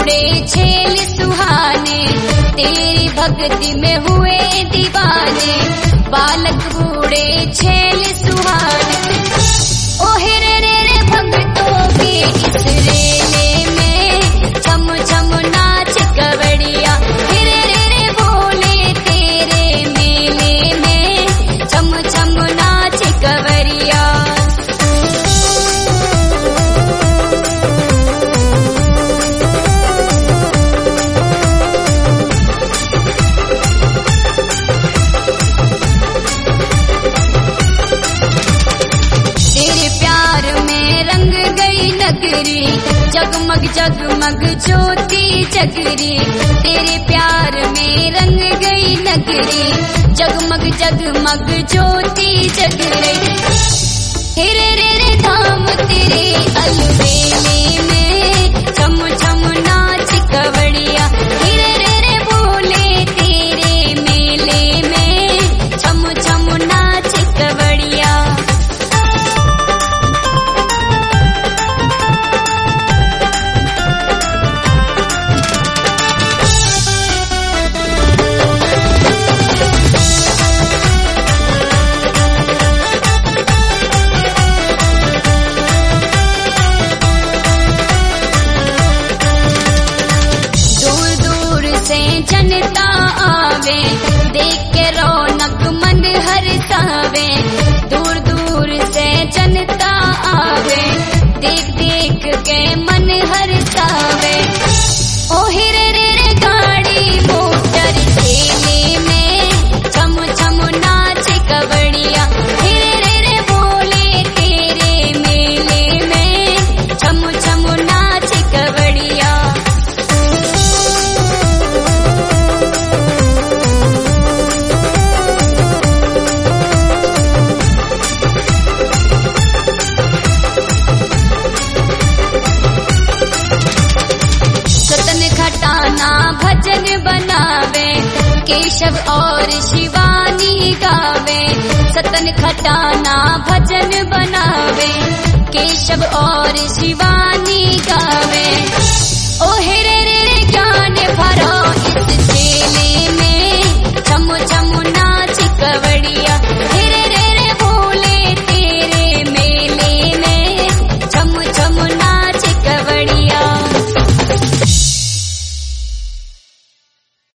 बूढ़े छेल सुहाने, तेरी भक्ति में हुए दीवाने। बालक बूढ़े छेल सुहाने, ओ हेरे रे भक्तों के इस रेले में छम छम नाच कवड़िया। हेरे रे बोले तेरे मेले में छम छम नाच कवड़िया। जगमग जगमग ज्योति जगरी, तेरे प्यार में रंग गई नगरी। जगमग जगमग ज्योति जगरी, हेरे रे धाम तेरे अलबेले में छम छम नाच कवड़िया। हेरे रे बोले तेरे मेले में छम छम नाच कवड़िया। जनता आवे, देख के रौनक मन हरसावे। दूर दूर से जनता आवे, देख देख के मन हरसावे। ओ हेरे रे गाड़ी मोटर ठेले में छम छम नाच कवड़िया। हेरे रे बोले तेरे मेले में छम छम नाच कवड़िया। भजन बनावे, केशव और शिवानी गावे। सतन खटाना भजन बनावे, केशव और शिवानी